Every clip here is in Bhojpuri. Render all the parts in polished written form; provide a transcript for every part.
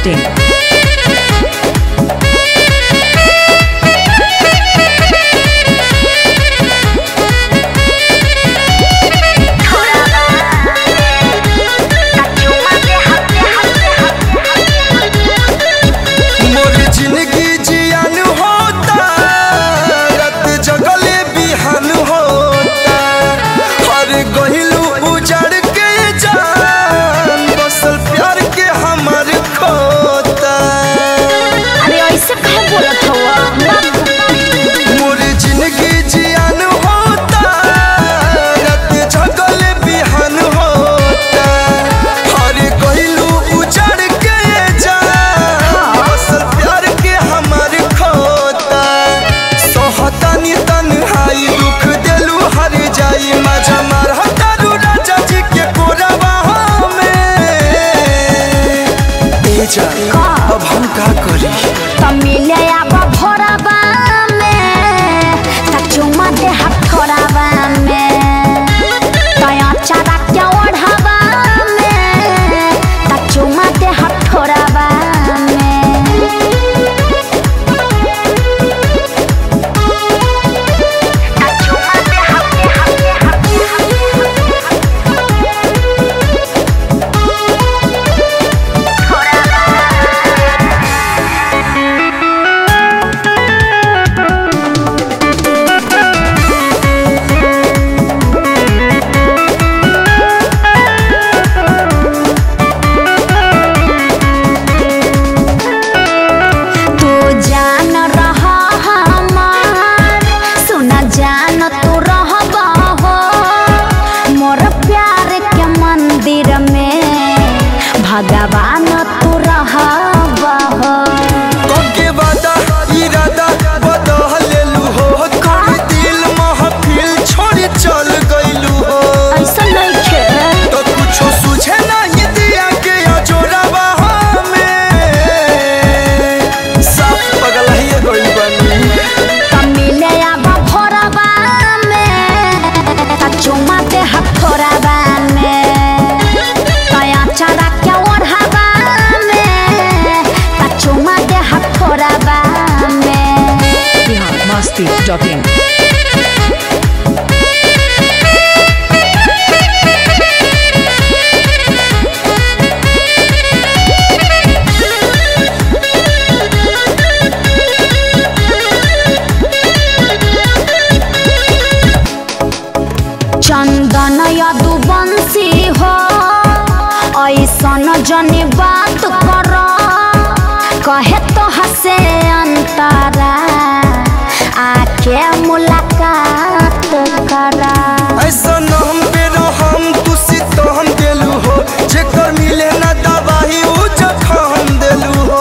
biharmasti.in. अब हम का करी मिले भोरबा में चुमा दे हथोरबा में तया चारा के ओढ़बा में चुमा दे हथोरबा भगवान तू रहबा हो के वादा इरादा बदल लेलू हो कर दिल महफिल छोड़ी चल गइलू हो ऐसा नहीं खे तो कुछो सुझे नहीं दिया के जोड़बा में सब पगल ही गइल बनी मिले भोरबा में चुमा दे हथोरबा में तया चारा biharmasti.in. चंदन यदुवंशी हो ऐसन जनी बात कर कहे तो हसे अंतरा आके मुलाकात करा ऐसा हम पे हम तुसी तो हम देलू हो जेकर मिले ना दवाई उ जखम देलू हो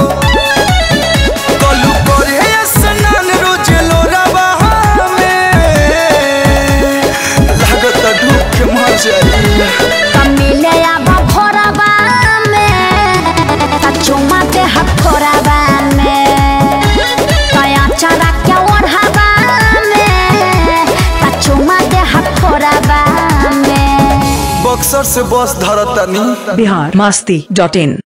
कलू करे स्नान रोज लोरबा में लागत डूब के मर जाई मिले भोरबा में चुमा दे हथोरबा में तया चारा के ओढ़बा में चुमा दे हथोरबा में बक्सर से बस धरतनी biharmasti.in.